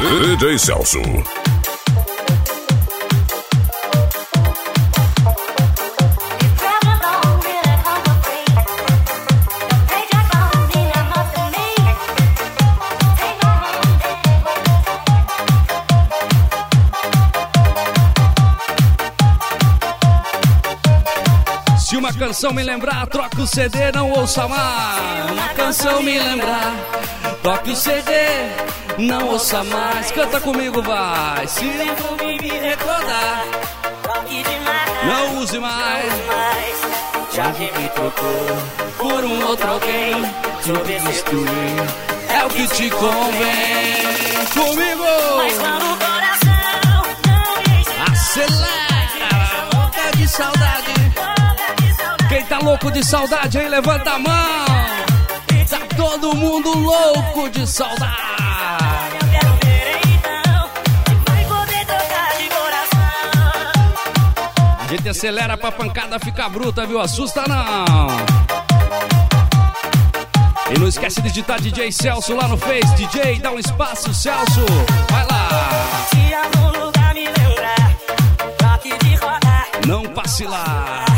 DJ Celso. Se uma canção me lembrar, troca o CD, não ouça mais. Uma canção me lembrar, troca o CD, não ouça mais. Canta comigo, vai. Se não me recordar, não use mais. Já que me trocou por um outro alguém, substituir é o que te convém. Comigo! Mas quando o coração não acelera, louca de saudade. Quem tá louco de saudade aí, levanta a mão. Tá todo mundo louco de saudade. Eu quero ver então se vai poder trocar de coração. A gente acelera pra pancada ficar bruta, viu? Assusta não. E não esquece de digitar DJ Celso lá no Face. DJ, dá um espaço, Celso. Vai lá. Se algum lugar me lembrar, toque de rodar. Não passe lá.